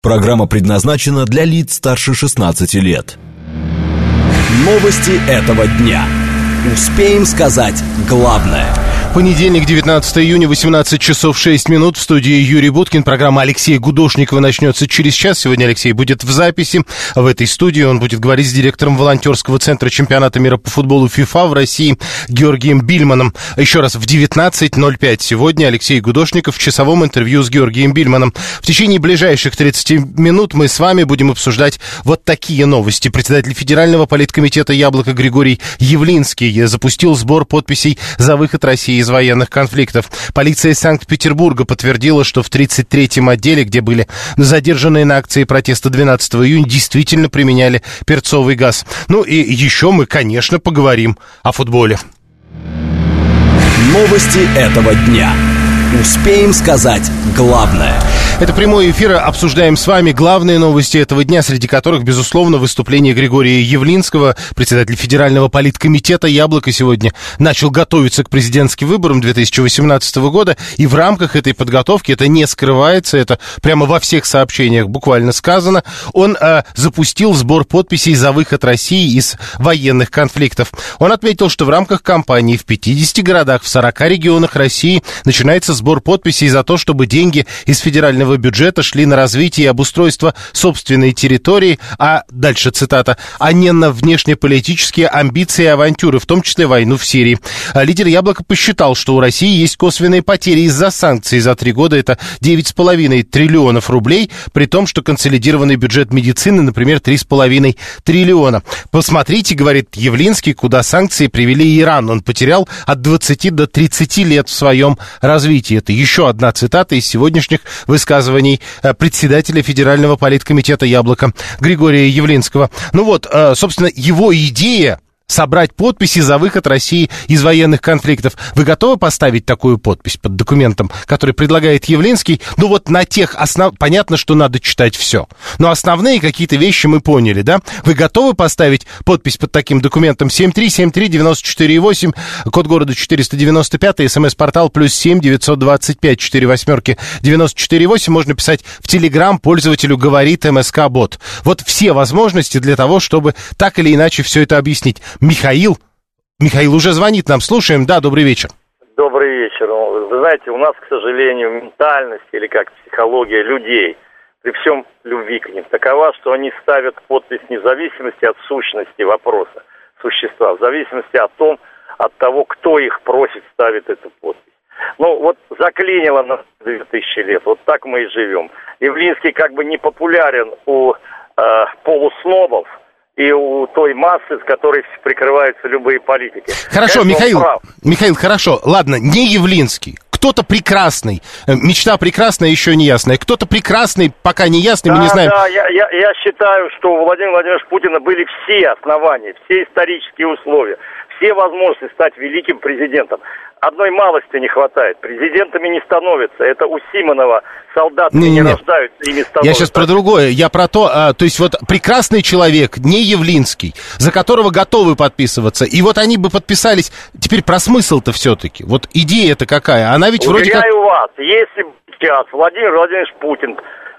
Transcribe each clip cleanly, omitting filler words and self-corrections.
Программа предназначена для лиц старше 16 лет. Новости этого дня. Успеем сказать главное. Понедельник, 19 июня, 18 часов 6 минут. В студии Юрий Буткин. Программа Алексея Гудошникова начнется через час. Сегодня Алексей будет в записи. В этой студии он будет говорить с директором волонтерского центра чемпионата мира по футболу ФИФА в России Георгием Бильманом. Еще раз, в 19:05 сегодня Алексей Гудошников в часовом интервью с Георгием Бильманом. В течение ближайших 30 минут мы с вами будем обсуждать вот такие новости. Председатель Федерального политкомитета «Яблоко» Григорий Явлинский запустил сбор подписей за выход России из военных конфликтов. Полиция Санкт-Петербурга подтвердила, что в 33-м отделе, где были задержанные на акции протеста 12 июня, действительно применяли перцовый газ. Ну и еще мы, конечно, поговорим о футболе. Новости этого дня. Успеем сказать главное. Это прямой эфир. Обсуждаем с вами главные новости этого дня, среди которых, безусловно, выступление Григория Явлинского, председатель Федерального политкомитета «Яблоко», сегодня начал готовиться к президентским выборам 2018 года. И в рамках этой подготовки, это не скрывается, это прямо во всех сообщениях буквально сказано, он запустил сбор подписей за выход России из военных конфликтов. Он отметил, что в рамках кампании в 50 городах, в 40 регионах России начинается сбор подписей за то, чтобы деньги из федерального бюджета шли на развитие и обустройство собственной территории, а дальше цитата, а не на внешнеполитические амбиции и авантюры, в том числе войну в Сирии. Лидер «Яблока» посчитал, что у России есть косвенные потери из-за санкций. За 3 года это 9,5 триллионов рублей, при том, что консолидированный бюджет медицины, например, 3,5 триллиона. Посмотрите, говорит Явлинский, куда санкции привели Иран. Он потерял от 20 до 30 лет в своем развитии. Это еще одна цитата из сегодняшних высказываний председателя Федерального политкомитета «Яблоко» Григория Явлинского. Ну вот, собственно, его идея собрать подписи за выход России из военных конфликтов. Вы готовы поставить такую подпись под документом, который предлагает Явлинский? Ну вот на тех понятно, что надо читать все. Но основные какие-то вещи мы поняли, да? Вы готовы поставить подпись под таким документом? 7373948, код города 495, смс-портал +7 925 48 948. Можно писать в Телеграм пользователю «Говорит МСК-бот». Вот все возможности для того, чтобы так или иначе все это объяснить. Михаил уже звонит нам. Слушаем. Да, добрый вечер. Добрый вечер. Вы знаете, у нас, к сожалению, ментальность или как психология людей при всем любви к ним такова, что они ставят подпись вне зависимости от сущности вопроса, существа, в зависимости от того, кто их просит, ставит эту подпись. Ну, вот заклинило на 2000 лет. Вот так мы и живем. Явлинский как бы не популярен у полуснобов и у той массы, с которой прикрываются любые политики. Хорошо, Михаил, хорошо. Ладно, не Явлинский. Кто-то прекрасный. Мечта прекрасная, еще не ясная. Кто-то прекрасный, пока не ясный, мы не знаем. Да, я считаю, что у Владимира Владимировича Путина были все основания, все исторические условия, все возможности стать великим президентом. Одной малости не хватает. Президентами не становятся. Это у Симонова солдатами не рождаются, ими становятся. Я сейчас про другое. Я про то, то есть вот прекрасный человек, не Явлинский, за которого готовы подписываться. И вот они бы подписались. Теперь про смысл-то все-таки. Вот идея-то какая? Она ведь вроде как... Уверяю вас, если сейчас Владимир Владимирович Путин,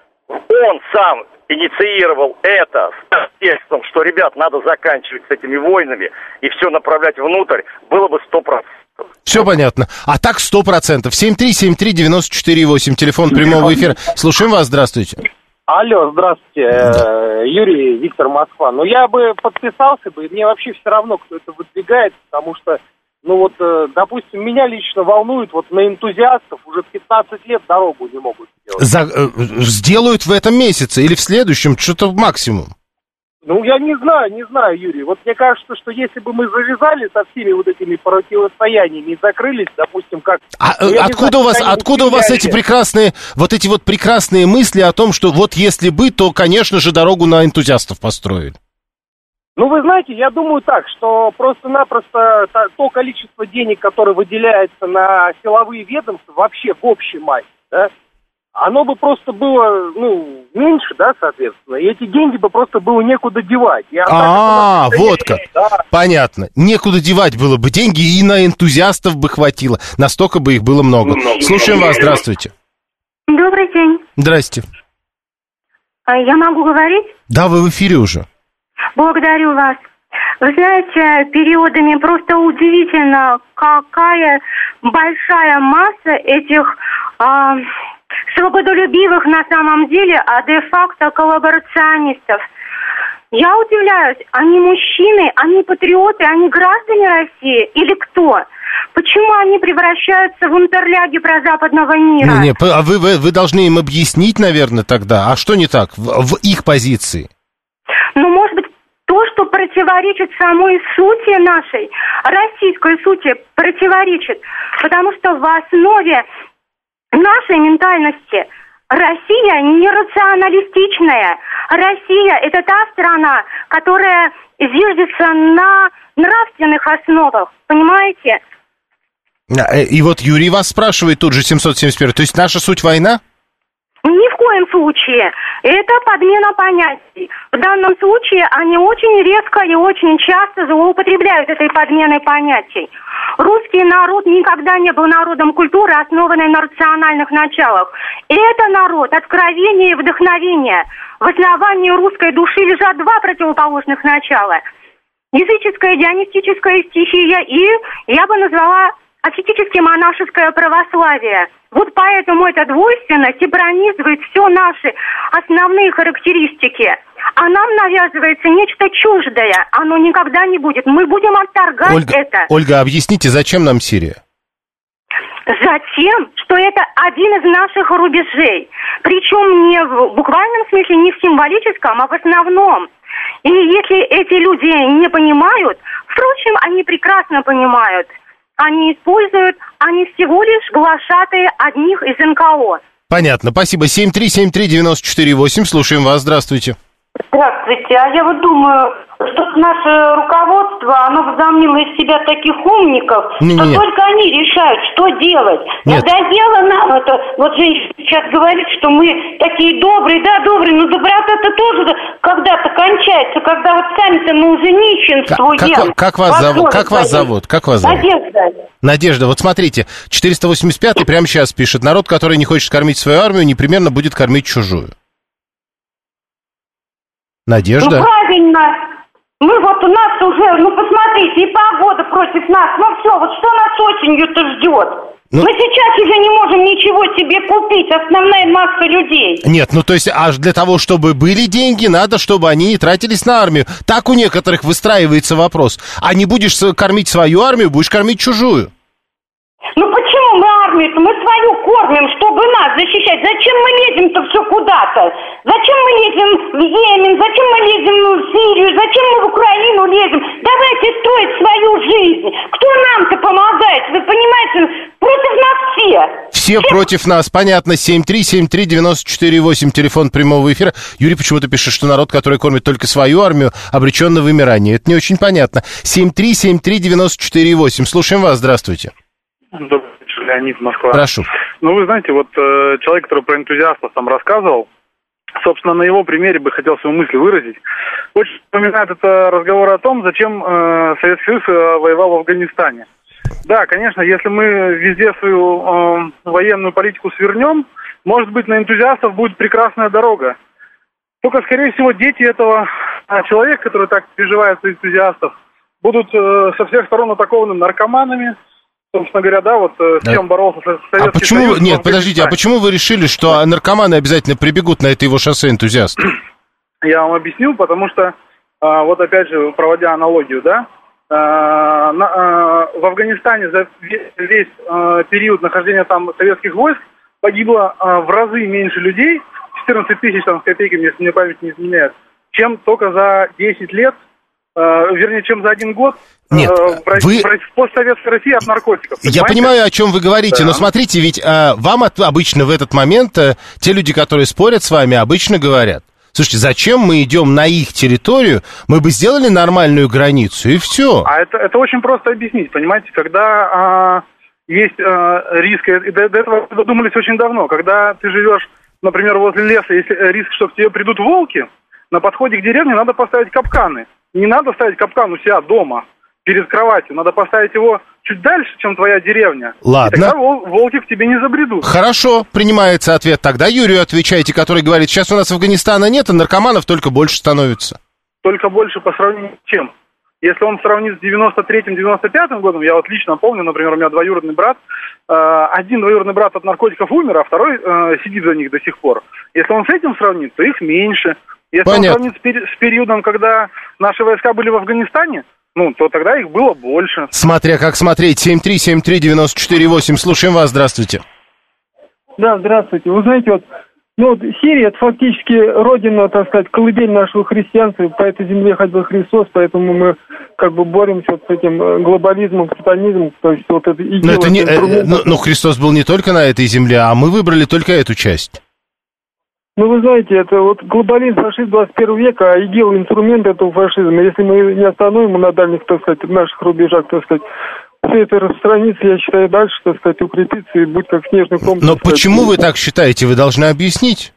он сам инициировал это с текстом, что, ребят, надо заканчивать с этими войнами и все направлять внутрь, было бы 100%. Все понятно. А так 100%. 7373948, телефон прямого эфира. Слушаем вас, здравствуйте. Алло, здравствуйте. Да. Юрий, Виктор, Москва. Ну, я бы подписался бы, и мне вообще все равно, кто это выдвигает, потому что, ну вот, допустим, меня лично волнует, вот на энтузиастов уже 15 лет дорогу не могут сделать. Сделают в этом месяце или в следующем, что-то максимум. Ну, я не знаю, Юрий. Вот мне кажется, что если бы мы завязали со всеми вот этими противостояниями и закрылись, допустим, как... Откуда у вас эти прекрасные мысли о том, что вот если бы, то, конечно же, дорогу на энтузиастов построили? Ну, вы знаете, я думаю так, что просто-напросто то количество денег, которое выделяется на силовые ведомства, вообще в общей массе, да, оно бы просто было, меньше, да, соответственно, и эти деньги бы просто было некуда девать. Вот как. Да. Понятно. Некуда девать было бы деньги, и на энтузиастов бы хватило. Настолько бы их было много. Слушаем вас, здравствуйте. Добрый день. Здрасте. Я могу говорить? Да, вы в эфире уже. Благодарю вас. Вы знаете, периодами просто удивительно, какая большая масса этих свободолюбивых на самом деле, а де-факто коллаборационистов. Я удивляюсь, они мужчины, они патриоты, они граждане России или кто? Почему они превращаются в унтерляги прозападного мира? А вы должны им объяснить, наверное, тогда, а что не так в их позиции? Ну, может быть, то, что противоречит самой сути нашей, российской сути, противоречит. Потому что в основе нашей ментальности Россия нерационалистичная. Россия – это та страна, которая зиждется на нравственных основах, понимаете? И вот Юрий вас спрашивает тут же 771. То есть наша суть война? Ни в коем случае. Это подмена понятий. В данном случае они очень резко и очень часто злоупотребляют этой подменой понятий. Русский народ никогда не был народом культуры, основанной на рациональных началах. Это народ откровения и вдохновения. В основании русской души лежат два противоположных начала. Языческая, дионистическая стихия и, я бы назвала, аскетически-монашеское православие. Вот поэтому эта двойственность и пронизывает все наши основные характеристики. А нам навязывается нечто чуждое. Оно никогда не будет. Мы будем отторгать это. Ольга, объясните, зачем нам Сирия? Затем, что это один из наших рубежей. Причем не в буквальном смысле, не в символическом, а в основном. И если эти люди не понимают, впрочем, они прекрасно понимают, они используют, они всего лишь глашатые одних из НКО. Понятно, спасибо. 7373948, слушаем вас, здравствуйте. Здравствуйте, а я вот думаю, что наше руководство, оно возомнило из себя таких умников, что только они решают, что делать. Надоело нам это, вот женщина сейчас говорит, что мы такие добрые, да, добрые, но доброта-то тоже когда-то кончается, когда вот сами-то мы уже нищенствуем. Как вас зовут? Надежда. Надежда, вот смотрите, 485-й прямо сейчас пишет: народ, который не хочет кормить свою армию, непременно будет кормить чужую. Надежда? Ну, правильно. Мы вот у нас уже, посмотрите, и погода против нас. Все, вот что нас осенью-то ждет? Мы сейчас уже не можем ничего себе купить, основная масса людей. Нет, то есть, аж для того, чтобы были деньги, надо, чтобы они не тратились на армию. Так у некоторых выстраивается вопрос. А не будешь кормить свою армию, будешь кормить чужую. Почему мы армию-то? Мы свою кормим, чтобы нас защищать. Зачем мы лезем-то все куда-то? Зачем мы лезем в Йемен? Зачем мы лезем в Сирию? Зачем мы в Украину лезем? Давайте строить свою жизнь. Кто нам-то помогает? Вы понимаете, против нас все. Все против нас, понятно. 7373948, телефон прямого эфира. Юрий почему-то пишет, что народ, который кормит только свою армию, обречен на вымирание. Это не очень понятно. 7373948, слушаем вас, здравствуйте. Добрый вечер, Леонид, Москва. Прошу. Вы знаете, вот человек, который про энтузиастов там рассказывал, собственно, на его примере бы хотел свою мысль выразить. Очень напоминает это разговор о том, зачем Советский Союз воевал в Афганистане. Да, конечно, если мы везде свою военную политику свернем, может быть, на энтузиастов будет прекрасная дорога. Только, скорее всего, дети этого человека, который так переживает за энтузиастов, будут со всех сторон атакованы наркоманами. Собственно говоря, с чем боролся Советский Союз. Нет, подождите, а почему вы решили, что наркоманы обязательно прибегут на это его шоссе энтузиастов? Я вам объясню, потому что, опять же, проводя аналогию, в Афганистане за весь период нахождения там советских войск погибло в разы меньше людей, 14 тысяч там с копейками, если мне память не изменяет, чем только за 10 лет, чем за 1 год. Нет, в постсоветской России от наркотиков. Понимаете? Я понимаю, о чем вы говорите, но смотрите, ведь вам обычно в этот момент те люди, которые спорят с вами, обычно говорят: слушайте, зачем мы идем на их территорию, мы бы сделали нормальную границу, и все. А это очень просто объяснить, понимаете, когда есть риск, и до этого додумались очень давно, когда ты живешь, например, возле леса, если риск, что к тебе придут волки, на подходе к деревне надо поставить капканы. Не надо ставить капкан у себя дома, перед кроватью. Надо поставить его чуть дальше, чем твоя деревня. Ладно. И тогда волки к тебе не забредут. Хорошо, принимается ответ. Тогда Юрию отвечайте, который говорит, сейчас у нас Афганистана нет, а наркоманов только больше становится. Только больше по сравнению с чем? Если он сравнит с 93-95 годом, я вот лично помню, например, у меня двоюродный брат, один двоюродный брат от наркотиков умер, а второй сидит за них до сих пор. Если он с этим сравнит, то их меньше. Если Понятно. он сравнит с периодом, когда наши войска были в Афганистане, ну, то тогда их было больше. Смотря как смотреть. 7373948. Слушаем вас. Здравствуйте. Да, здравствуйте. Вы знаете, вот Сирия — это фактически родина, так сказать, колыбель нашего христианства. По этой земле ходил Христос, поэтому мы как бы боремся вот с этим глобализмом, сатанизмом. То есть вот это идея. Но Христос был не только на этой земле, а мы выбрали только эту часть. Ну, вы знаете, это вот глобализм, фашизм 21 века, а ИГИЛ — инструмент этого фашизма. Если мы не остановим на дальних, так сказать, наших рубежах, так сказать, все это распространится, я считаю, дальше, так сказать, укрепится и будет как снежный ком. Но почему вы так считаете? Вы должны объяснить.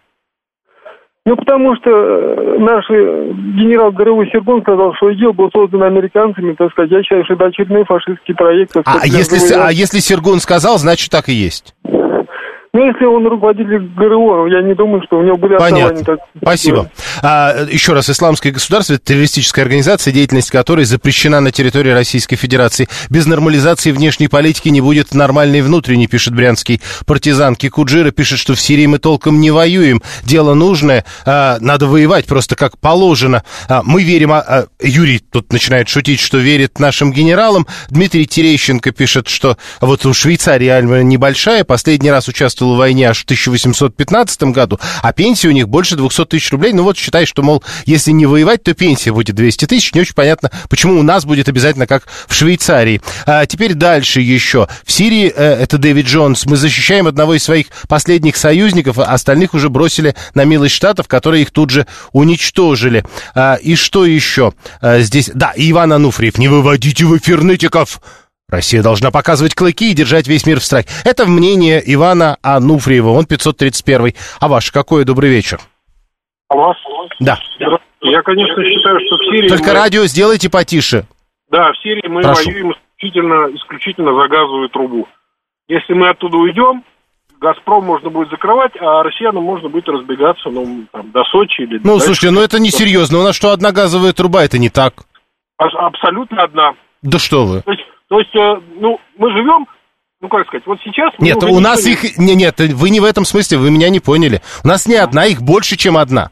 Ну, потому что наш генерал ГРУ Сергун сказал, что ИГИЛ был создан американцами, так сказать. Я считаю, что это очередной фашистский проект. Так сказать, если Сергун сказал, значит, так и есть. Ну, если он руководитель ГРУ, я не думаю, что у него были основания. Понятно. Спасибо. Еще раз, Исламское государство — это террористическая организация, деятельность которой запрещена на территории Российской Федерации. Без нормализации внешней политики не будет нормальной внутренней, пишет брянский партизан. Кикуджира пишет, что в Сирии мы толком не воюем. Дело нужное, надо воевать просто как положено. Мы верим, Юрий тут начинает шутить, что верит нашим генералам. Дмитрий Терещенко пишет, что вот у Швейцарии армия небольшая, последний раз участвовал в войне аж в 1815 году, а пенсия у них больше 200 тысяч рублей. Ну вот считай, что, мол, если не воевать, то пенсия будет 200 тысяч. Не очень понятно, почему у нас будет обязательно как в Швейцарии. Теперь дальше еще. В Сирии, это Дэвид Джонс, мы защищаем одного из своих последних союзников, а остальных уже бросили на милость Штатов, которые их тут же уничтожили. И что еще здесь? Да, Иван Ануфриев, не выводите в эфир нытиков. Россия должна показывать клыки и держать весь мир в страхе. Это мнение Ивана Ануфриева, он 531-й. А ваш какой? Добрый вечер. Алло. Да. Я, конечно, считаю, что в Сирии... Только радио сделайте потише. Да, в Сирии мы Прошу. воюем исключительно за газовую трубу. Если мы оттуда уйдем, «Газпром» можно будет закрывать, а россиянам можно будет разбегаться, до Сочи или... Ну, слушайте, это несерьезно. У нас что, одна газовая труба? Это не так. Абсолютно одна. Да что вы. То есть, мы живем, как сказать, вот сейчас... Нет, у нас их... Нет, вы не в этом смысле, вы меня не поняли. У нас не одна, их больше, чем одна.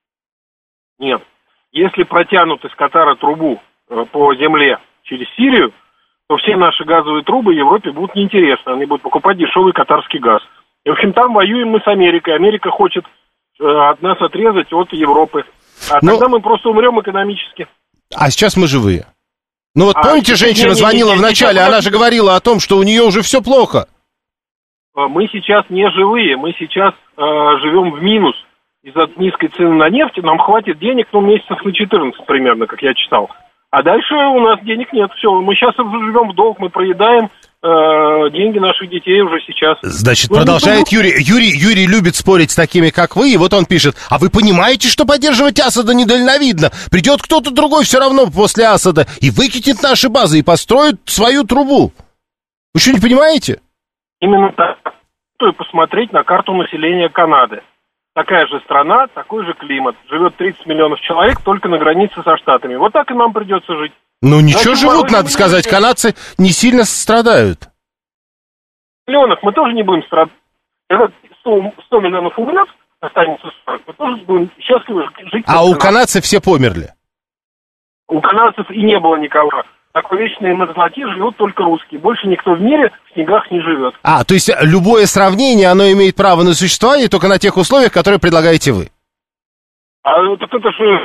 Нет. Если протянут из Катара трубу по земле через Сирию, то все наши газовые трубы Европе будут неинтересны. Они будут покупать дешевый катарский газ. И, в общем, там воюем мы с Америкой. Америка хочет от нас отрезать от Европы. Тогда мы просто умрем экономически. А сейчас мы живые. Помните, женщина звонила вначале, она же говорила о том, что у нее уже все плохо. Мы сейчас не живые, мы сейчас живем в минус. Из-за низкой цены на нефть нам хватит денег, месяцев на 14 примерно, как я читал. А дальше у нас денег нет, все. Мы сейчас живем в долг, мы проедаем деньги наших детей уже сейчас. Значит, продолжает Юрий. Юрий любит спорить с такими, как вы, и вот он пишет: а вы понимаете, что поддерживать Асада недальновидно? Придет кто-то другой все равно после Асада и выкинет наши базы и построит свою трубу. Вы что, не понимаете? Именно так. И посмотреть на карту населения Канады. Такая же страна, такой же климат. Живет 30 миллионов человек только на границе со Штатами. Вот так и нам придется жить. Ничего живут, надо сказать. Канадцы не сильно страдают. Миллионов мы тоже не будем страдать. Когда 100 миллионов умрет, останется 40, мы тоже будем счастливы жить. А у канадцев все померли? У канадцев и не было никого. Такой вечной мерзлоте живут только русские. Больше никто в мире в снегах не живет. То есть любое сравнение, оно имеет право на существование только на тех условиях, которые предлагаете вы? Так это же...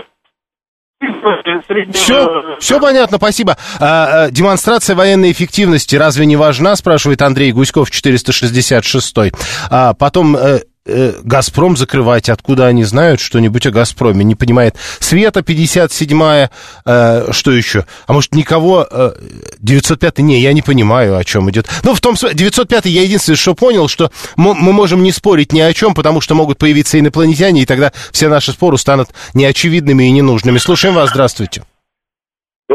Все понятно, спасибо. Демонстрация военной эффективности разве не важна, спрашивает Андрей Гуськов, 466-й. Потом «Газпром» закрывать, откуда они знают что-нибудь о «Газпроме», не понимает. Света, 57-я, что еще? А может, никого... 905-й, не, я не понимаю, о чем идет. В том смысле, 905-й я единственное, что понял, что мы можем не спорить ни о чем, потому что могут появиться инопланетяне, и тогда все наши споры станут неочевидными и ненужными. Слушаем вас, здравствуйте.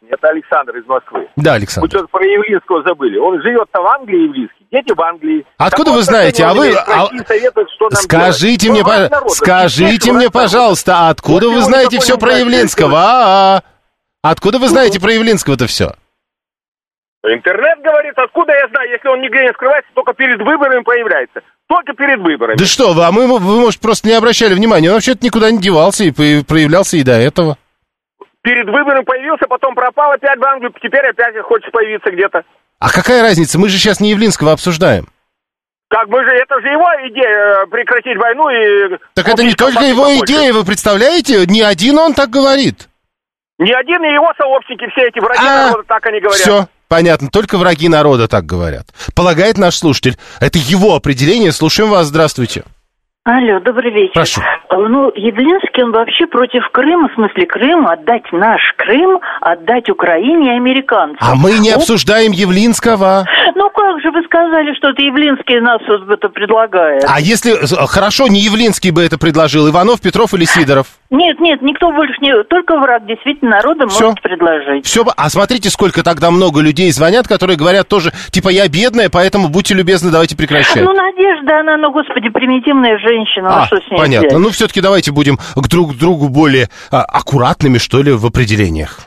Это Александр из Москвы. Да, Александр. Вы что-то про Явлинского забыли. Он живет-то в Англии, Явлинский. Дети в Англии. Откуда вы знаете? А вы... Скажите мне, пожалуйста, откуда вы знаете все про Явлинского? Откуда вы знаете про Явлинского-то все? Интернет говорит, откуда я знаю, если он нигде не скрывается, только перед выборами появляется. Только перед выборами. Да что вы, вы, может, просто не обращали внимания. Он вообще-то никуда не девался и проявлялся и до этого. Перед выборами появился, потом пропал опять в Англию, теперь опять хочет появиться где-то. А какая разница? Мы же сейчас не Явлинского обсуждаем. Как бы же, это же его идея прекратить войну и... Так это не только его идея, вы представляете? Не один он так говорит. Не один, и его сообщники, все эти враги народа, так они говорят. Все. Понятно, только враги народа так говорят. Полагает наш слушатель. Это его определение. Слушаем вас. Здравствуйте. Алло, добрый вечер. Прошу. Ну, Явлинский, он вообще против Крыма, в смысле Крым, отдать наш Крым, отдать Украине и американцам. А мы не обсуждаем Явлинского. Ну как же, вы сказали, что это Явлинский нас вот это предлагает. А если, хорошо, не Явлинский бы это предложил, Иванов, Петров или Сидоров? Нет, никто больше не... Только враг действительно народа может предложить. Все, а смотрите, сколько тогда много людей звонят, которые говорят тоже, типа, я бедная, поэтому будьте любезны, давайте прекращать. Ну, Надежда, она, господи, примитивная женщина, что с ней понятно. взять? Ну, все-таки давайте будем к друг другу более аккуратными, что ли, в определениях.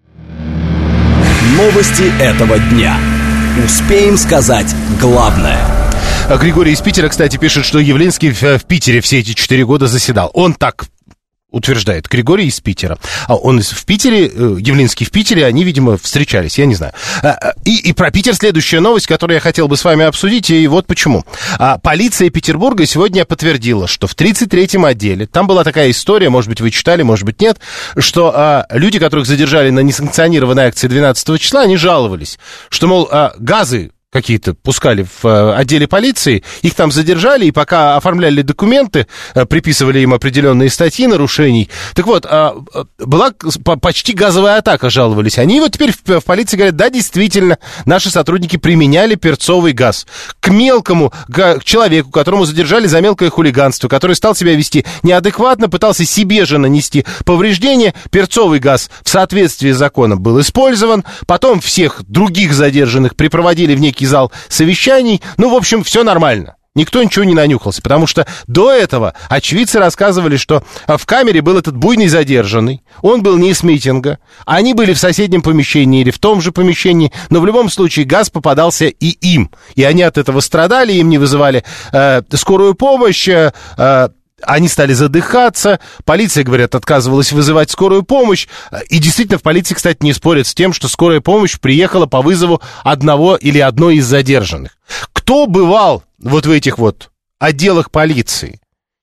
Новости этого дня. Успеем сказать главное. Григорий из Питера, кстати, пишет, что Явлинский в Питере все эти 4 года заседал. Он так утверждает, Григорий из Питера. А он в Питере, Явлинский в Питере, они, видимо, встречались, я не знаю. И про Питер следующая новость, которую я хотел бы с вами обсудить, и вот почему. Полиция Петербурга сегодня подтвердила, что в 33-м отделе, там была такая история, может быть, вы читали, может быть, нет, что люди, которых задержали на несанкционированной акции 12 числа, они жаловались, что, мол, газы какие-то пускали в отделе полиции, их там задержали, и пока оформляли документы, приписывали им определенные статьи нарушений. Так вот, была почти газовая атака, жаловались они. И вот теперь в полиции говорят, да, действительно, наши сотрудники применяли перцовый газ. К мелкому, к человеку, которому задержали за мелкое хулиганство, который стал себя вести неадекватно, пытался себе же нанести повреждения, перцовый газ в соответствии с законом был использован, потом всех других задержанных припроводили в некий зал совещаний. Ну, в общем, все нормально. Никто ничего не нанюхался, потому что до этого очевидцы рассказывали, что в камере был этот буйный задержанный, он был не с митинга, они были в соседнем помещении или в том же помещении, но в любом случае газ попадался и им, и они от этого страдали, им не вызывали скорую помощь, они стали задыхаться, полиция, говорят, отказывалась вызывать скорую помощь, и действительно в полиции, кстати, не спорят с тем, что скорая помощь приехала по вызову одного или одной из задержанных. Кто бывал вот в этих вот отделах полиции?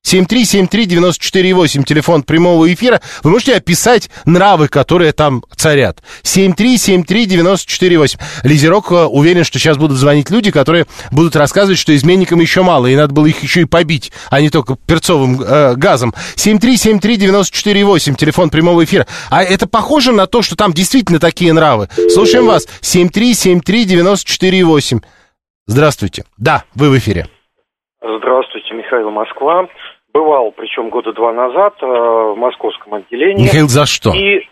7373948, телефон прямого эфира. Вы можете описать нравы, которые там царят? 7373948. Лизерок уверен, что сейчас будут звонить люди, которые будут рассказывать, что изменникам еще мало, и надо было их еще и побить, а не только перцовым газом. 7373948, телефон прямого эфира. А это похоже на то, что там действительно такие нравы? Слушаем вас. 7373948. Здравствуйте. Да, вы в эфире. Здравствуйте, Михаил, Москва. Бывал, причем года 2 назад, в московском отделении. Михаил, за что? И,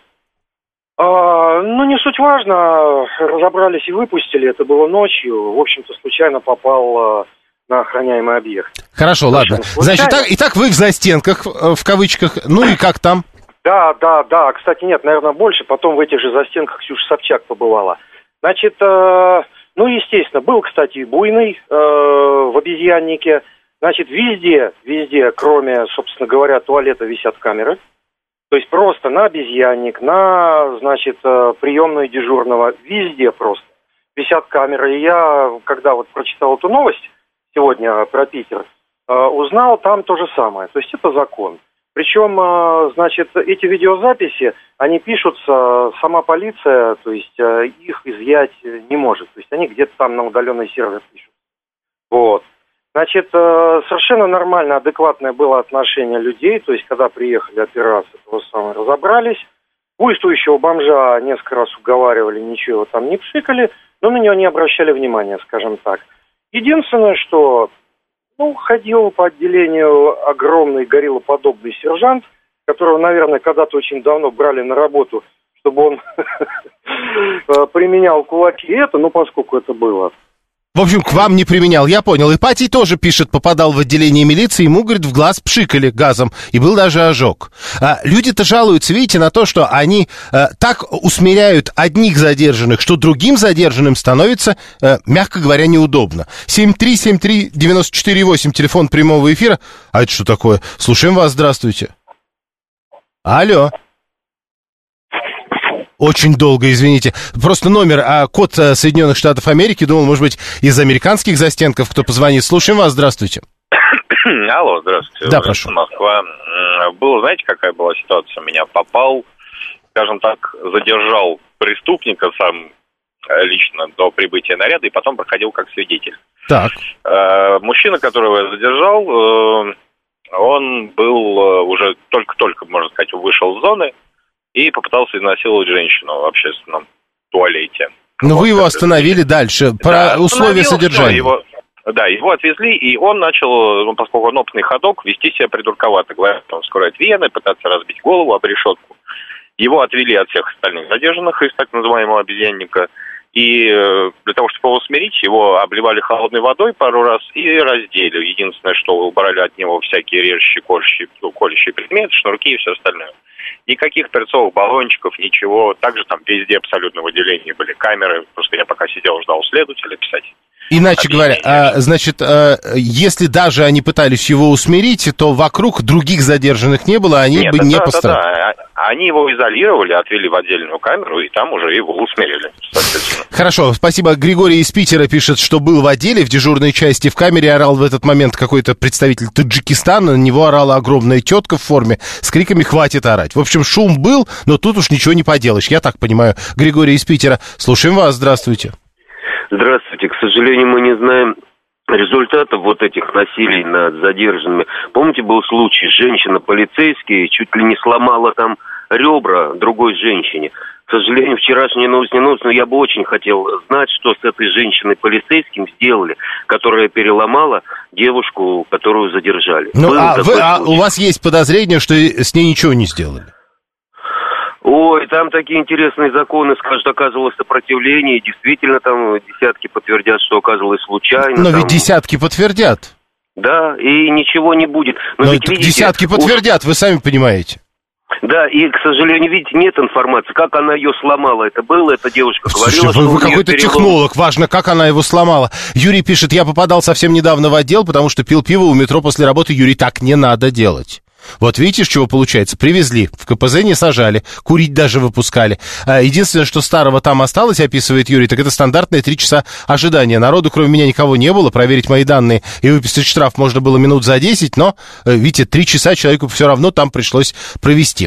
не суть важно, разобрались и выпустили, это было ночью. В общем-то, случайно попал на охраняемый объект. Хорошо, ладно. Значит, итак, вы в застенках, в кавычках, ну и как там? Да, кстати, нет, наверное, больше. Потом в этих же застенках Ксюша Собчак побывала. Значит, естественно, был, кстати, и буйный в обезьяннике. Значит, везде, кроме, собственно говоря, туалета, висят камеры. То есть просто на обезьянник, на, приемную дежурного, везде просто висят камеры. И я, когда вот прочитал эту новость сегодня про Питер, узнал там то же самое. То есть это закон. Причем, эти видеозаписи, они пишутся, сама полиция, то есть их изъять не может. То есть они где-то там на удаленный сервер пишут. Вот. Значит, совершенно нормально, адекватное было отношение людей, то есть, когда приехали операции, того самого разобрались. Буйствующего бомжа несколько раз уговаривали, ничего там не пшикали, но на него не обращали внимания, скажем так. Единственное, что, ходил по отделению огромный гориллоподобный сержант, которого, наверное, когда-то очень давно брали на работу в чтобы он применял кулаки. Поскольку это было. В общем, к вам не применял, я понял. Ипатий тоже пишет, попадал в отделение милиции, ему, говорит, в глаз пшикали газом, и был даже ожог. Люди-то жалуются, видите, на то, что они так усмиряют одних задержанных, что другим задержанным становится, мягко говоря, неудобно. 7373948, телефон прямого эфира. А это что такое? Слушаем вас, здравствуйте. Алло. Очень долго, извините. Просто номер, код Соединенных Штатов Америки. Думал, может быть, из американских застенков кто позвонит. Слушаем вас, здравствуйте. Алло, здравствуйте. Да, прошу. Москва. Знаете, какая была ситуация? Меня попал, скажем так, задержал преступника сам лично до прибытия наряда и потом проходил как свидетель. Так. Мужчина, которого я задержал, он был уже только-только, можно сказать, вышел из зоны и попытался изнасиловать женщину в общественном туалете. Но вы его остановили дальше, про условия содержания. Его отвезли, и он начал, поскольку он опытный ходок, вести себя придурковато. Говорят, он вскроет вены, пытаться разбить голову об решетку. Его отвели от всех остальных задержанных из так называемого обезьянника. И для того, чтобы его смирить, его обливали холодной водой пару раз и раздели. Единственное, что убрали от него всякие режущие, колющие предметы, шнурки и все остальное. Никаких перцовых баллончиков, ничего. Также там везде абсолютно в отделении были камеры. Просто я пока сидел, ждал следователя писать. Иначе говоря, если даже они пытались его усмирить, то вокруг других задержанных не было, они бы не пострадали. Да. Они его изолировали, отвели в отдельную камеру, и там уже его усмирили. Хорошо, спасибо. Григорий из Питера пишет, что был в отделе, в дежурной части, в камере орал в этот момент какой-то представитель Таджикистана, на него орала огромная тетка в форме с криками «хватит орать». В общем, шум был, но тут уж ничего не поделаешь, я так понимаю. Григорий из Питера, слушаем вас, здравствуйте. Здравствуйте. К сожалению, мы не знаем результатов вот этих насилий над задержанными. Помните, был случай, женщина-полицейский чуть ли не сломала там ребра другой женщине. К сожалению, вчерашняя новость не новость, но я бы очень хотел знать, что с этой женщиной-полицейским сделали, которая переломала девушку, которую задержали. У вас есть подозрение, что с ней ничего не сделали? Ой, там такие интересные законы, скажут, оказывалось сопротивление, действительно там десятки подтвердят, что оказалось случайно. Но ведь десятки подтвердят. Да, и ничего не будет. Но ведь, видите, десятки подтвердят, вы сами понимаете. Да, и, к сожалению, видите, нет информации, как она ее сломала. Это было, эта девушка говорила, что вы какой-то технолог, важно, как она его сломала. Юрий пишет, я попадал совсем недавно в отдел, потому что пил пиво у метро после работы. Юрий, так не надо делать. Вот видите, с чего получается? Привезли, в КПЗ не сажали, курить даже выпускали. Единственное, что старого там осталось, описывает Юрий, так это стандартные 3 часа ожидания. Народу, кроме меня, никого не было. Проверить мои данные и выписать штраф можно было минут за 10, но, видите, 3 часа человеку все равно там пришлось провести.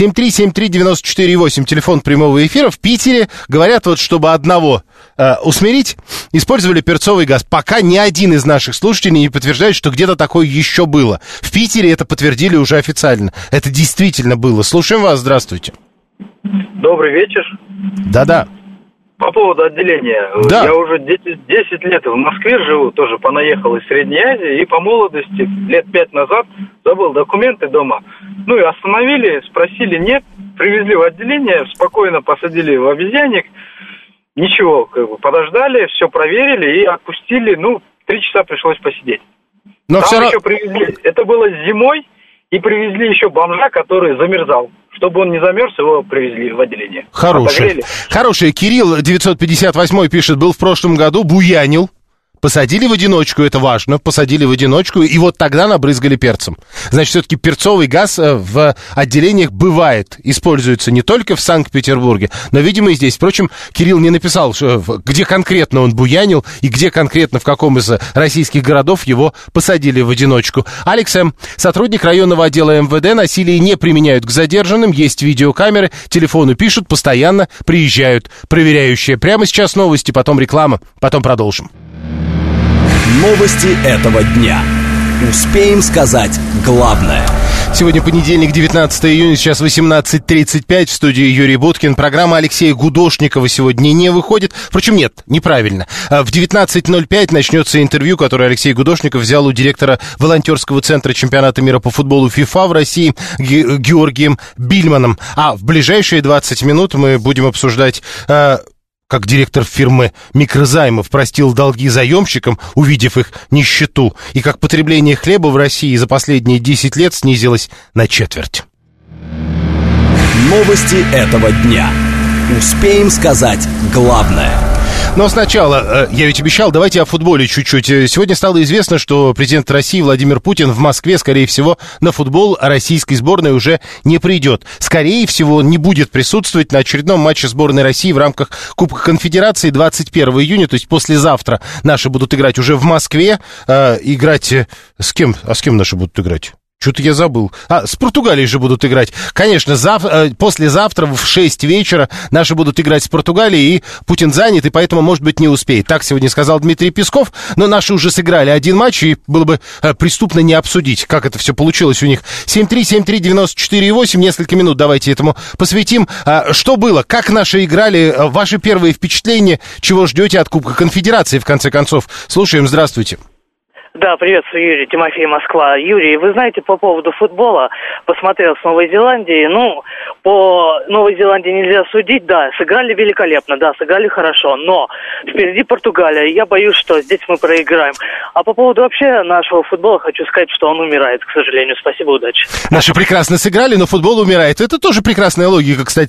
7373948, телефон прямого эфира. В Питере говорят, вот чтобы одного усмирить, использовали перцовый газ. Пока ни один из наших слушателей не подтверждает, что где-то такое еще было. В Питере это подтвердили уже официально. Это действительно было. Слушаем вас, здравствуйте. Добрый вечер. Да-да. По поводу отделения. Да. Я уже 10 лет в Москве живу, тоже понаехал из Средней Азии, и по молодости, лет 5 назад, забыл документы дома. Ну и остановили, спросили, нет, привезли в отделение, спокойно посадили в обезьянник. Ничего, подождали, все проверили и отпустили. 3 часа пришлось посидеть. Но там все еще привезли. Это было зимой, и привезли еще бомжа, который замерзал. Чтобы он не замерз, его привезли в отделение. Хороший. Кирилл 958 пишет, был в прошлом году, буянил. Посадили в одиночку, это важно, посадили в одиночку, и вот тогда набрызгали перцем. Значит, все-таки перцовый газ в отделениях бывает, используется не только в Санкт-Петербурге, но, видимо, и здесь. Впрочем, Кирилл не написал, где конкретно он буянил, и где конкретно, в каком из российских городов его посадили в одиночку. Алекс М., сотрудник районного отдела МВД, насилие не применяют к задержанным, есть видеокамеры, телефоны пишут, постоянно приезжают проверяющие. Прямо сейчас новости, потом реклама, потом продолжим. Новости этого дня. Успеем сказать главное. Сегодня понедельник, 19 июня, сейчас 18:35, в студии Юрий Буткин. Программа Алексея Гудошникова сегодня не выходит. Впрочем, нет, неправильно. В 19:05 начнется интервью, которое Алексей Гудошников взял у директора волонтерского центра чемпионата мира по футболу ФИФА в России Георгием Бильманом. А в ближайшие 20 минут мы будем обсуждать... как директор фирмы микрозаймов простил долги заемщикам, увидев их нищету, и как потребление хлеба в России за последние 10 лет снизилось на четверть. Новости этого дня. Успеем сказать главное. Но сначала, я ведь обещал, давайте о футболе чуть-чуть. Сегодня стало известно, что президент России Владимир Путин в Москве, скорее всего, на футбол российской сборной уже не придет. Скорее всего, не будет присутствовать на очередном матче сборной России в рамках Кубка Конфедерации 21 июня, то есть послезавтра наши будут играть уже в Москве. Играть с кем? А с кем наши будут играть? Что-то я забыл. С Португалией же будут играть. Конечно, послезавтра в 6 вечера наши будут играть с Португалией, и Путин занят, и поэтому, может быть, не успеет. Так сегодня сказал Дмитрий Песков, но наши уже сыграли один матч, и было бы преступно не обсудить, как это все получилось у них. 7373948, несколько минут давайте этому посвятим. Что было? Как наши играли? Ваши первые впечатления? Чего ждете от Кубка Конфедерации, в конце концов? Слушаем, здравствуйте. Да, приветствую, Юрий, Тимофей, Москва. Юрий, вы знаете, по поводу футбола, посмотрел с Новой Зеландии, по Новой Зеландии нельзя судить, да, сыграли великолепно, да, сыграли хорошо, но впереди Португалия, я боюсь, что здесь мы проиграем. А по поводу вообще нашего футбола хочу сказать, что он умирает, к сожалению. Спасибо, удачи. Наши прекрасно сыграли, но футбол умирает. Это тоже прекрасная логика, кстати.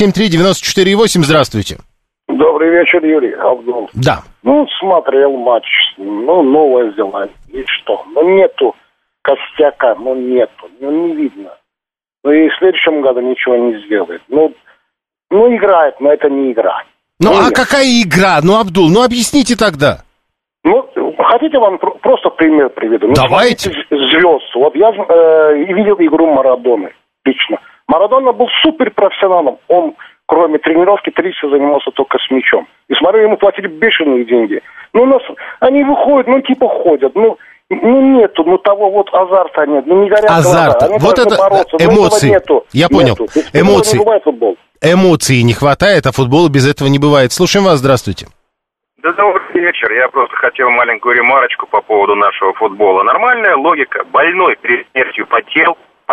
7373948, здравствуйте. Добрый вечер, Юрий. Абдул. Да. Смотрел матч, Новая Зеландия, и что? Нету костяка, нету, не видно. И в следующем году ничего не сделает. Играет, но это не игра. Какая игра? Абдул, объясните тогда. Хотите, вам просто пример приведу? Давайте. Звезд. Вот я видел игру Марадоны лично. Марадона был суперпрофессионалом. Он, кроме тренировки, 3 часа занимался только с мячом. И смотрю, ему платили бешеные деньги. У нас они выходят, ходят. Нету, того вот азарта нет. Не горят азарта. Глаза. Вот это бороться. эмоции. Нету. Я понял. Эмоций. Не бывает футбол. Эмоций не хватает, а футбола без этого не бывает. Слушаем вас, здравствуйте. Да, добрый вечер. Я просто хотел маленькую ремарочку по поводу нашего футбола. Нормальная логика. Больной перед смертью потел.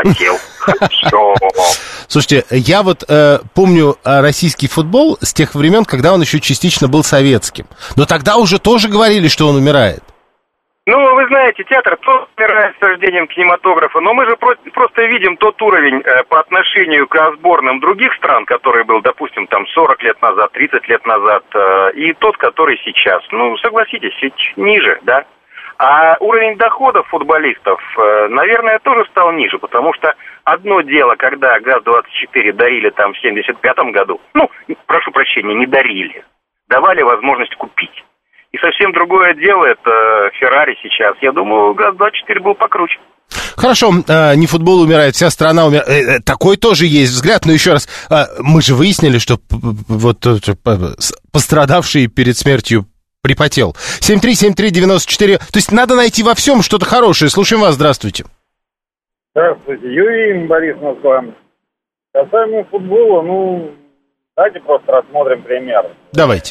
Хорошо. Слушайте, я помню российский футбол с тех времен, когда он еще частично был советским. Но тогда уже тоже говорили, что он умирает. Вы знаете, театр тоже умирает с рождением кинематографа, но мы же просто видим тот уровень по отношению к сборным других стран, который был, допустим, 40 лет назад, 30 лет назад, и тот, который сейчас. Согласитесь, ведь ниже, да? А уровень доходов футболистов, наверное, тоже стал ниже, потому что одно дело, когда ГАЗ-24 дарили в 75-м году, прошу прощения, не дарили, давали возможность купить. И совсем другое дело, это Феррари сейчас. Я думаю, ГАЗ-24 был покруче. Хорошо, не футбол умирает, вся страна умирает. Такой тоже есть взгляд, но еще раз, мы же выяснили, что пострадавший перед смертью припотел. 7373948. То есть надо найти во всем что-то хорошее. Слушаем вас, здравствуйте. Здравствуйте, Юрий, Борис, Москва. Касаемо футбола, давайте просто рассмотрим пример. Давайте.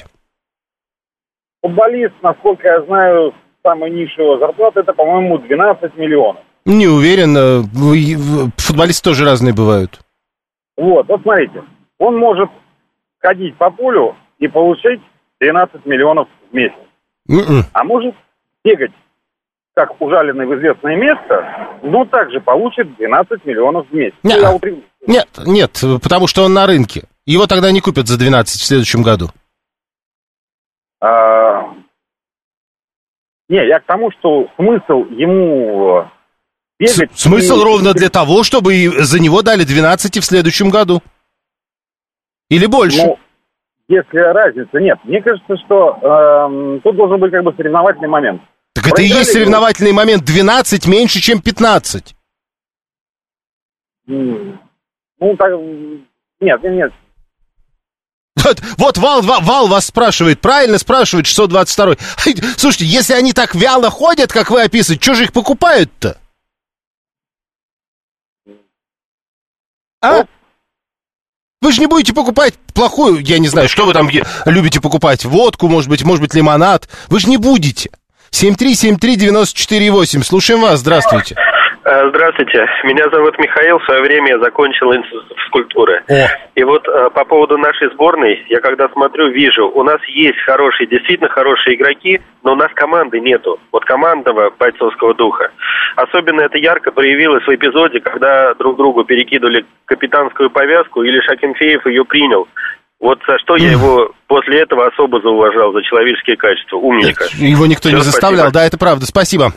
Футболист, насколько я знаю, самая низшая его зарплата, это, по-моему, 12 миллионов. Не уверен, футболисты тоже разные бывают. Вот смотрите, он может ходить по полю и получить 12 миллионов в месяц. А может бегать, как ужаленный в известное место, но также получит 12 миллионов в месяц. Нет, потому что он на рынке. Его тогда не купят за 12 в следующем году. Я к тому, что смысл ему бегать... Смысл ровно для того, чтобы за него дали 12 в следующем году. Или больше. Если разницы нет. Мне кажется, что тут должен быть соревновательный момент. Так это и есть соревновательный момент. 12 меньше, чем 15. Нет. Вот Вал вас спрашивает, правильно спрашивает, 622-й. Слушайте, если они так вяло ходят, как вы описываете, что же их покупают-то? А? Вы же не будете покупать плохую, я не знаю, что вы там любите покупать, водку, может быть, лимонад. Вы же не будете. 7373948, слушаем вас, здравствуйте. Здравствуйте, меня зовут Михаил, в свое время я закончил институт физкультуры. И вот по поводу нашей сборной, я когда смотрю, вижу, у нас есть хорошие, действительно хорошие игроки, но у нас команды нету, вот командного бойцовского духа. Особенно это ярко проявилось в эпизоде, когда друг другу перекидывали капитанскую повязку, или Шакинфеев ее принял. Вот за что я его после этого особо зауважал, за человеческие качества, умника. Его никто не заставлял, спасибо. Да, это правда, спасибо.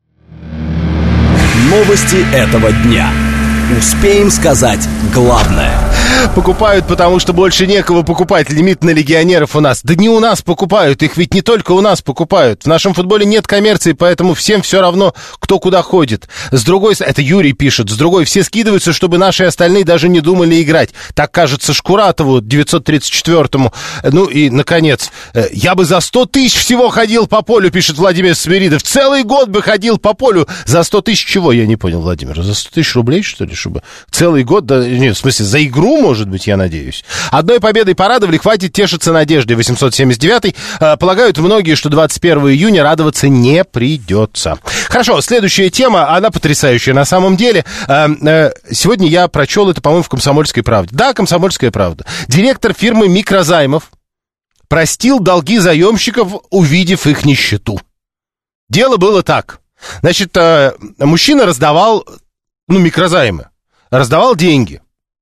Новости этого дня. Успеем сказать главное. Покупают, потому что больше некого покупать. Лимит на легионеров у нас. Да не у нас покупают, их ведь не только у нас покупают. В нашем футболе нет коммерции, поэтому всем все равно, кто куда ходит. С другой стороны, это Юрий пишет, с другой, все скидываются, чтобы наши остальные даже не думали играть. Так кажется Шкуратову, 934-му. Ну и, наконец, я бы за 100 тысяч всего ходил по полю, пишет Владимир Свиридов. Целый год бы ходил по полю. За 100 тысяч чего? Я не понял, Владимир. За 100 тысяч рублей, что ли? Чтобы целый год, да, нет, в смысле, за игру, может быть, я надеюсь. Одной победой порадовали, хватит тешиться надеждой. 879-й. Полагают многие, что 21 июня радоваться не придется. Хорошо, следующая тема, она потрясающая на самом деле. Сегодня я прочел это, по-моему, в «Комсомольской правде». Да, «Комсомольская правда». Директор фирмы микрозаймов простил долги заемщиков, увидев их нищету. Дело было так. Значит, мужчина раздавал, микрозаймы, раздавал деньги.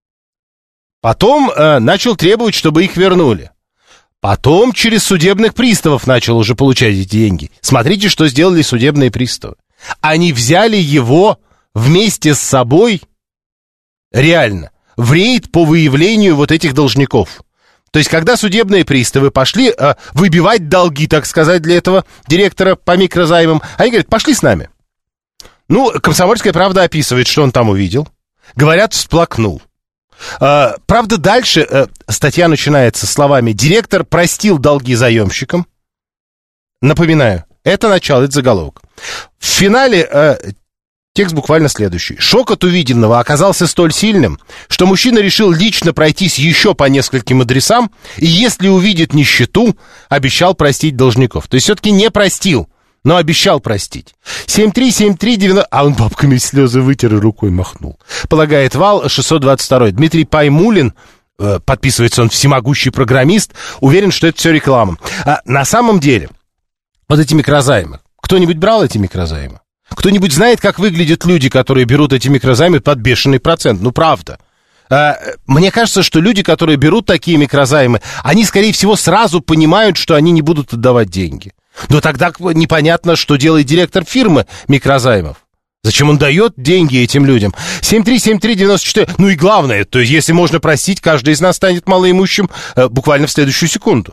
Потом начал требовать, чтобы их вернули. Потом через судебных приставов начал уже получать эти деньги. Смотрите, что сделали судебные приставы. Они взяли его вместе с собой, реально, в рейд по выявлению вот этих должников. То есть, когда судебные приставы пошли выбивать долги, так сказать, для этого директора по микрозаймам, они говорят, пошли с нами. «Комсомольская правда» описывает, что он там увидел. Говорят, всплакнул. Правда, дальше статья начинается словами «Директор простил долги заемщикам». Напоминаю, это начало, это заголовок. В финале текст буквально следующий. Шок от увиденного оказался столь сильным, что мужчина решил лично пройтись еще по нескольким адресам, и если увидит нищету, обещал простить должников. То есть все-таки не простил, но обещал простить. 73739... А он бабками слезы вытер и рукой махнул. Полагает Вал, 622. Дмитрий Паймулин, подписывается он, всемогущий программист, уверен, что это все реклама. На самом деле, вот эти микрозаймы. Кто-нибудь брал эти микрозаймы? Кто-нибудь знает, как выглядят люди, которые берут эти микрозаймы под бешеный процент? Правда. Мне кажется, что люди, которые берут такие микрозаймы, они, скорее всего, сразу понимают, что они не будут отдавать деньги. Но тогда непонятно, что делает директор фирмы микрозаймов. Зачем он дает деньги этим людям? 7373948. И главное, то есть если можно простить, каждый из нас станет малоимущим буквально в следующую секунду.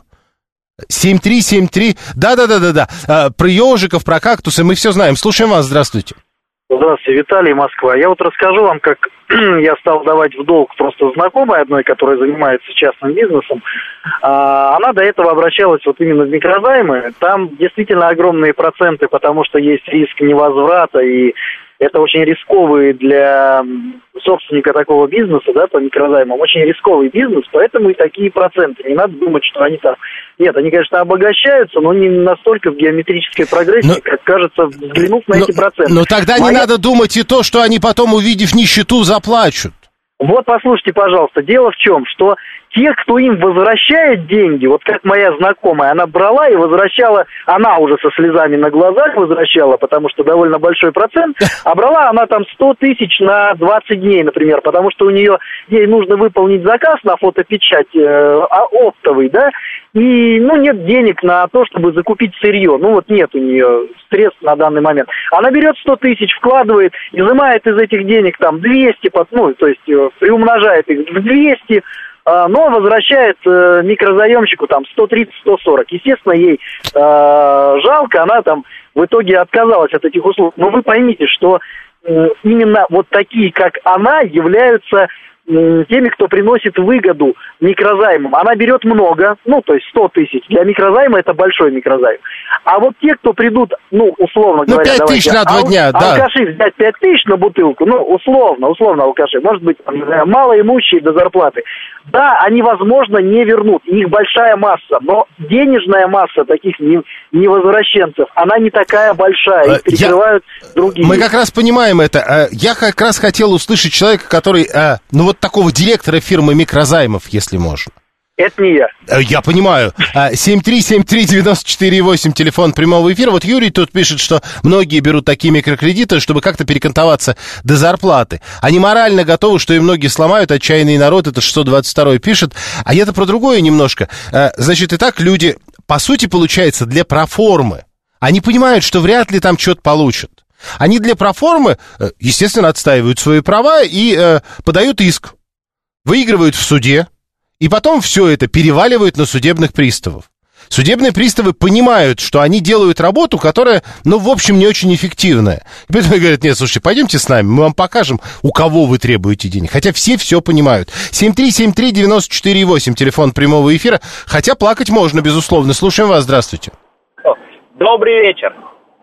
7373. Да. Про ежиков, про кактусы мы все знаем. Слушаем вас, здравствуйте. Здравствуйте, Виталий, Москва. Я вот расскажу вам, как я стал давать в долг просто знакомой одной, которая занимается частным бизнесом. Она до этого обращалась вот именно в микрозаймы. Там действительно огромные проценты, потому что есть риск невозврата, и это очень рисковый для собственника такого бизнеса, да, по микрозаймам, очень рисковый бизнес, поэтому и такие проценты. Не надо думать, что они там... Нет, они, конечно, обогащаются, но не настолько в геометрической прогрессии, как кажется, взглянув на эти проценты. Но тогда не надо думать и то, что они потом, увидев нищету, заплачут. Вот послушайте, пожалуйста, дело в чем, что те, кто им возвращает деньги, вот как моя знакомая, она брала и возвращала, она уже со слезами на глазах возвращала, потому что довольно большой процент, а брала она там 100 тысяч на 20 дней, например, потому что ей нужно выполнить заказ на фотопечать оптовый, да, и, нет денег на то, чтобы закупить сырье, нет у нее средств на данный момент. Она берет 100 тысяч, вкладывает, изымает из этих денег там 200, то есть приумножает их в 200, но возвращает микрозаемщику там 130-140. Естественно, ей жалко, она там в итоге отказалась от этих услуг. Но вы поймите, что именно вот такие, как она, являются теми, кто приносит выгоду микрозаймом. Она берет много, то есть 100 тысяч. Для микрозайма это большой микрозайм. А вот те, кто придут, условно говоря, 5 тысяч на 2 дня, да. Алкаши взять 5 тысяч на бутылку, условно алкаши, может быть, малоимущие до зарплаты. Да, они, возможно, не вернут. Их большая масса, но денежная масса таких невозвращенцев, она не такая большая. Их перекрывают другие. Мы как раз понимаем это. Я как раз хотел услышать человека, который, такого директора фирмы микрозаймов, если можно. Это не я. Я понимаю. 7373948, телефон прямого эфира. Вот Юрий тут пишет, что многие берут такие микрокредиты, чтобы как-то перекантоваться до зарплаты. Они морально готовы, что и многие сломают. Отчаянный народ, это 622 пишет. А я-то про другое немножко. Значит, и так люди, по сути, получается, для проформы. Они понимают, что вряд ли там что-то получат. Они для проформы, естественно, отстаивают свои права и подают иск. Выигрывают в суде. И потом все это переваливают на судебных приставов. Судебные приставы понимают, что они делают работу, которая, в общем, не очень эффективная. И поэтому говорят: нет, слушайте, пойдемте с нами, мы вам покажем, у кого вы требуете денег. Хотя все понимают. 7373948, телефон прямого эфира. Хотя плакать можно, безусловно. Слушаем вас, здравствуйте. Добрый вечер.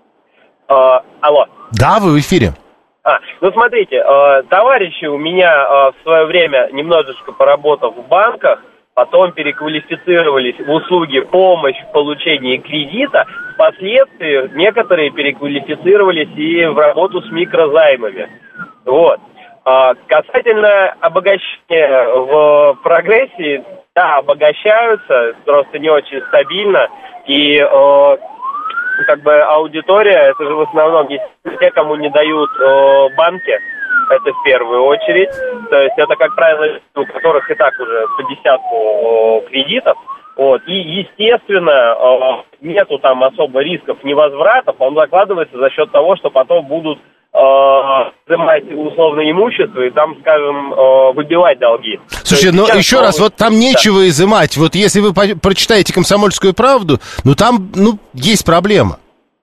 Алло. Да, вы в эфире. Смотрите, товарищи у меня в свое время, немножечко поработав в банках, потом переквалифицировались в услуги помощь в получении кредита, впоследствии некоторые переквалифицировались и в работу с микрозаймами. Вот. Касательно обогащения в прогрессии, да, обогащаются, просто не очень стабильно, и аудитория, это же в основном те, кому не дают банки, это в первую очередь. То есть это, как правило, у которых и так уже по десятку кредитов. Вот. И, естественно, нету там особо рисков невозвратов, он закладывается за счет того, что потом будут взимать условно имущество и там, скажем, выбивать долги. Слушай, еще раз, вот там нечего изымать. Вот если вы прочитаете «Комсомольскую правду», там, есть проблема.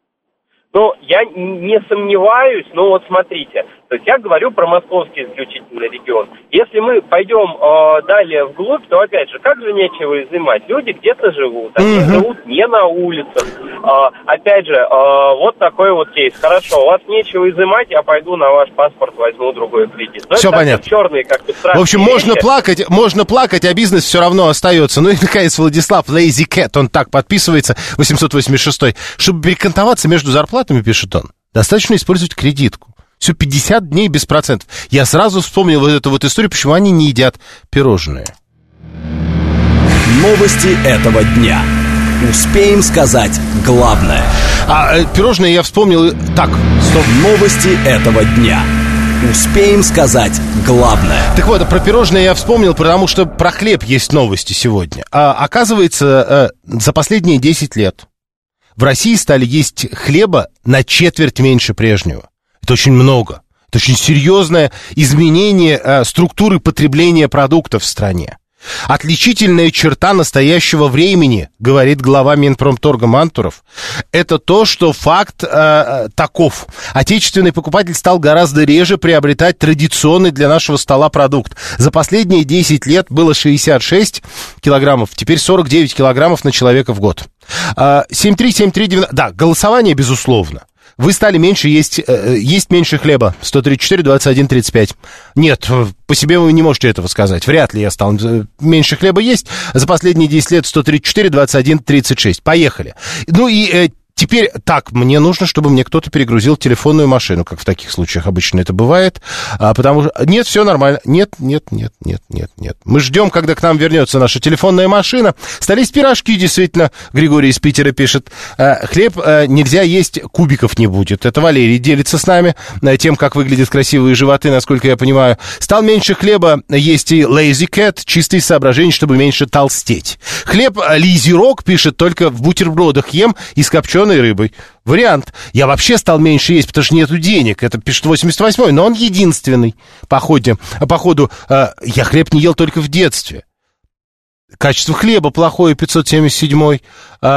Я не сомневаюсь, смотрите, то есть я говорю про московский исключительно регион. Если мы пойдем далее вглубь, то, опять же, как же нечего изымать? Люди где-то живут, они живут не на улицах. Опять же, вот такой вот кейс. Хорошо, у вас нечего изымать, я пойду на ваш паспорт возьму другой кредит. Все понятно. Черные, в общем, можно плакать, а бизнес все равно остается. И, наконец, Владислав Lazy Cat, он так подписывается, 886-й. Чтобы перекантоваться между зарплатами, пишет он, достаточно использовать кредитку. Все 50 дней без процентов. Я сразу вспомнил вот эту вот историю, почему они не едят пирожные. Новости этого дня. Успеем сказать главное. Пирожные я вспомнил... Так, стоп. Новости этого дня. Успеем сказать главное. Так вот, про пирожные я вспомнил, потому что про хлеб есть новости сегодня. Оказывается, за последние 10 лет в России стали есть хлеба на четверть меньше прежнего. Это очень много. Это очень серьезное изменение структуры потребления продуктов в стране. Отличительная черта настоящего времени, говорит глава Минпромторга Мантуров, это то, что факт таков. Отечественный покупатель стал гораздо реже приобретать традиционный для нашего стола продукт. За последние 10 лет было 66 килограммов, теперь 49 килограммов на человека в год. 73739... Да, голосование, безусловно. Вы стали меньше есть меньше хлеба. 134, 21, 35. Нет, по себе вы не можете этого сказать. Вряд ли я стал меньше хлеба есть. За последние 10 лет 134, 21, 36. Поехали. Теперь так, мне нужно, чтобы мне кто-то перегрузил телефонную машину, как в таких случаях обычно это бывает, потому что... Нет, все нормально. Нет. Мы ждем, когда к нам вернется наша телефонная машина. Стались пирожки, действительно, Григорий из Питера пишет. Хлеб нельзя есть, кубиков не будет. Это Валерий делится с нами тем, как выглядят красивые животы, насколько я понимаю. Стал меньше хлеба есть и Lazy Cat, чистые соображения, чтобы меньше толстеть. Хлеб Лизи Рок пишет, только в бутербродах ем и с копченой рыбой. Вариант. Я вообще стал меньше есть, потому что нету денег. Это пишет 88-й, но он единственный. По ходу, я хлеб не ел только в детстве. Качество хлеба плохое, 577-й.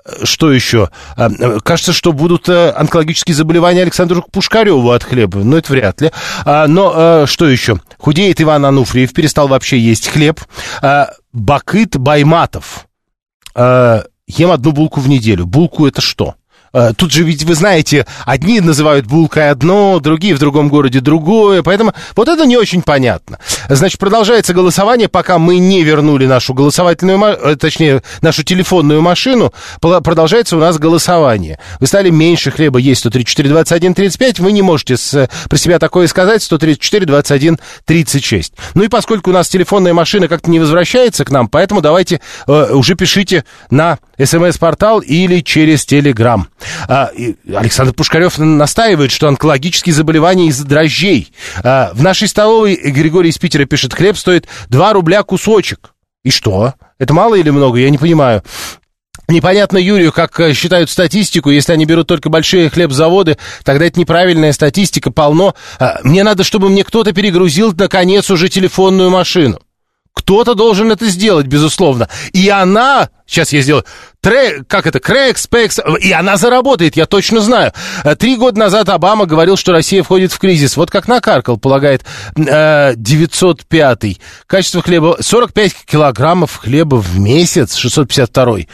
Что еще? Кажется, что будут онкологические заболевания Александру Пушкареву от хлеба. Но это вряд ли. Но что еще? Худеет Иван Ануфриев, перестал вообще есть хлеб. Бакыт Байматов. Ем одну булку в неделю. Булку это что? Тут же, ведь вы знаете, одни называют булкой одно, другие в другом городе другое, поэтому вот это не очень понятно. Значит, продолжается голосование, пока мы не вернули нашу нашу телефонную машину, продолжается у нас голосование. Вы стали меньше хлеба есть 134 21 35, вы не можете про себя такое сказать, 134 21 36. Ну и поскольку у нас телефонная машина как-то не возвращается к нам, поэтому давайте уже пишите на СМС-портал или через Телеграм. Александр Пушкарев настаивает, что онкологические заболевания из-за дрожжей. В нашей столовой, Григорий из Питера пишет, хлеб стоит 2 рубля кусочек. И что? Это мало или много? Я не понимаю. Непонятно Юрию, как считают статистику. Если они берут только большие хлебзаводы, тогда это неправильная статистика, полно. Мне надо, чтобы мне кто-то перегрузил, наконец, уже телефонную машину. Кто-то должен это сделать, безусловно. И она, сейчас я сделаю, Крэкс, и она заработает, я точно знаю. 3 года назад Обама говорил, что Россия входит в кризис. Вот как накаркал, полагает 905-й. Качество хлеба 45 килограммов хлеба в месяц, 652-й.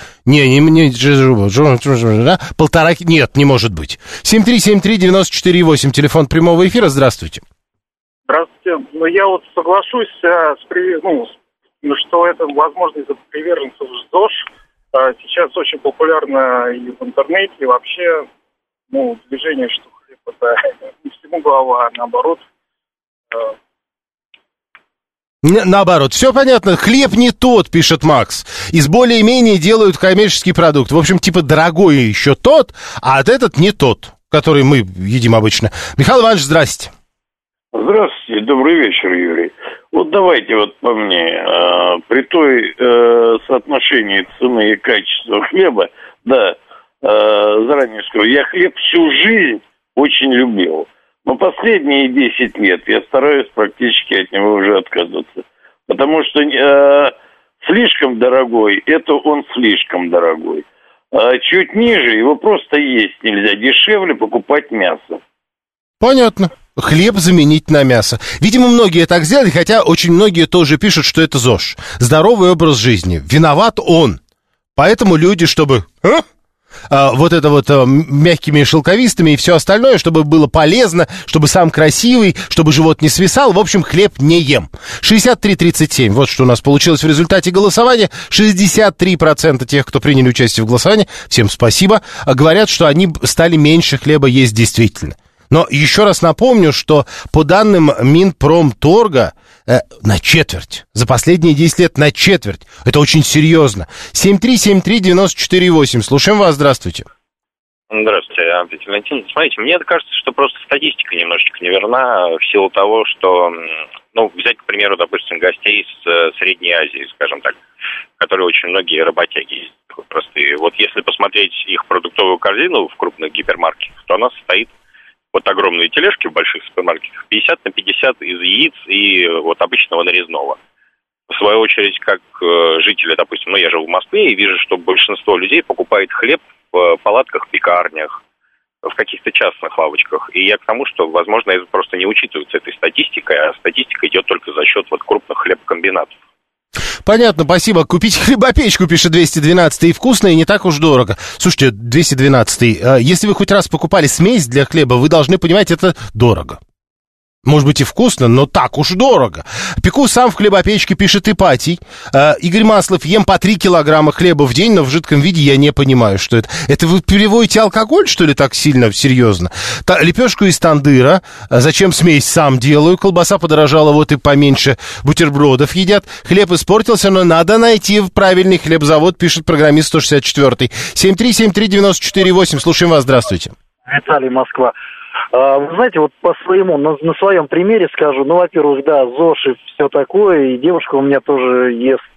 Нет, не может быть. 7373948, телефон прямого эфира, здравствуйте. Здравствуйте. Ну, я вот соглашусь что это, возможно, из-за приверженцев ЗОЖ. Сейчас очень популярно и в интернете, и вообще, движение, что хлеб это не всему голова, а наоборот. Наоборот, все понятно. Хлеб не тот, пишет Макс. Из более-менее делают коммерческий продукт. В общем, типа дорогой еще тот, а этот не тот, который мы едим обычно. Михаил Иванович, здрасте. Здравствуйте, добрый вечер, Юрий. Вот давайте вот по мне, при той соотношении цены и качества хлеба, заранее скажу, я хлеб всю жизнь очень любил. Но последние 10 лет я стараюсь практически от него уже отказываться. Потому что слишком дорогой, это он слишком дорогой. Чуть ниже его просто есть нельзя, дешевле покупать мясо. Понятно. Хлеб заменить на мясо. Видимо, многие так сделали, хотя очень многие тоже пишут, что это ЗОЖ. Здоровый образ жизни. Виноват он. Поэтому люди, чтобы... вот это вот мягкими шелковистыми и все остальное, чтобы было полезно, чтобы сам красивый, чтобы живот не свисал. В общем, хлеб не ем. 63-37. Вот что у нас получилось в результате голосования. 63% тех, кто приняли участие в голосовании, всем спасибо, говорят, что они стали меньше хлеба есть действительно. Но еще раз напомню, что по данным Минпромторга на четверть, за последние 10 лет на четверть. Это очень серьезно. 7373948. Слушаем вас, здравствуйте. Здравствуйте, Андрей Валентинович. Смотрите, мне кажется, что просто статистика немножечко неверна в силу того, что, взять, к примеру, допустим, гостей с Средней Азии, скажем так, которые очень многие работяги есть, простые. Вот если посмотреть их продуктовую корзину в крупных гипермаркетах, то она состоит вот огромные тележки в больших супермаркетах, 50 на 50 из яиц и вот обычного нарезного. В свою очередь, как жители, допустим, я живу в Москве и вижу, что большинство людей покупает хлеб в палатках, пекарнях, в каких-то частных лавочках. И я к тому, что, возможно, это просто не учитывается этой статистикой, а статистика идет только за счет вот крупных хлебокомбинатов. Понятно, спасибо. Купить хлебопечку, пишет 212-й, и вкусно, и не так уж дорого. Слушайте, 212-й, если вы хоть раз покупали смесь для хлеба, вы должны понимать, это дорого. Может быть и вкусно, но так уж дорого. Пеку сам в хлебопечке, пишет Ипатий. Игорь Маслов, ем по 3 килограмма хлеба в день, но в жидком виде я не понимаю, что это. Это вы переводите алкоголь, что ли, так сильно, серьезно? Лепешку из тандыра. Зачем смесь сам делаю? Колбаса подорожала, вот и поменьше бутербродов едят. Хлеб испортился, но надо найти правильный хлебзавод, пишет программист 164-й. 7373948. Слушаем вас, здравствуйте. Виталий, Москва. Вы знаете, вот по своему, на своем примере скажу, во-первых, да, ЗОЖ и все такое, и девушка у меня тоже ест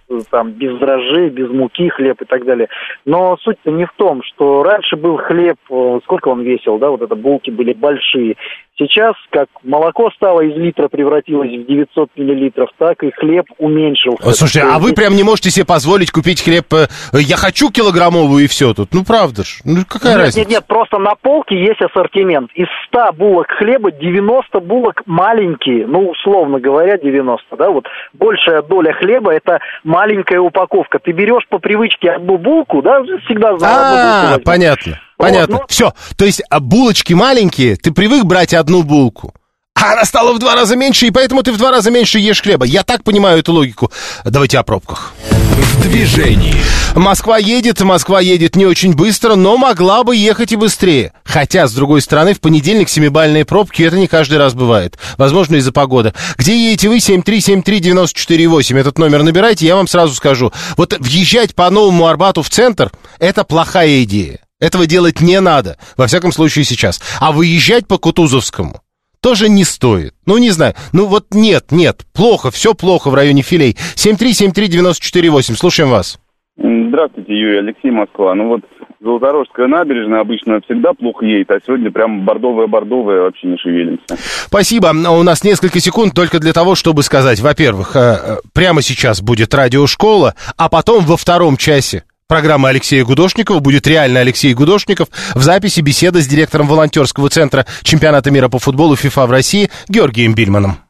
там без дрожжей, без муки хлеб и так далее. Но суть-то не в том, что раньше был хлеб, сколько он весил, да, вот это булки были большие. Сейчас, как молоко стало из литра, превратилось в 900 миллилитров, так и хлеб уменьшился. Слушайте, а вы прям не можете себе позволить купить хлеб, я хочу килограммовую и все тут, ну правда ж, ну какая разница? Нет, просто на полке есть ассортимент. Из 100 булок хлеба 90 булок маленькие, ну условно говоря 90, да, вот большая доля хлеба это маленькая упаковка. Ты берешь по привычке одну булку, да, всегда знал одну булку. Понятно. Понятно. Вот, все. То есть булочки маленькие, ты привык брать одну булку, а она стала в 2 раза меньше, и поэтому ты в 2 раза меньше ешь хлеба. Я так понимаю эту логику. Давайте о пробках. В движении. Москва едет не очень быстро, но могла бы ехать и быстрее. Хотя, с другой стороны, в понедельник 7-бальные пробки, это не каждый раз бывает. Возможно, из-за погоды. Где едете вы? 7373948. Этот номер набирайте, я вам сразу скажу. Вот въезжать по Новому Арбату в центр, это плохая идея. Этого делать не надо, во всяком случае сейчас. А выезжать по Кутузовскому тоже не стоит. Ну, не знаю. Ну, вот нет. Плохо, все плохо в районе Филей. 7373948. Слушаем вас. Здравствуйте, Юрий, Алексей, Москва. Ну вот Золоторожская набережная обычно всегда плохо едет, а сегодня прям бордовая, вообще не шевелимся. Спасибо. У нас несколько секунд только для того, чтобы сказать, во-первых, прямо сейчас будет радиошкола, а потом во втором часе программа Алексея Гудошникова, будет реально Алексей Гудошников, в записи беседа с директором волонтерского центра чемпионата мира по футболу ФИФА в России Георгием Бильманом.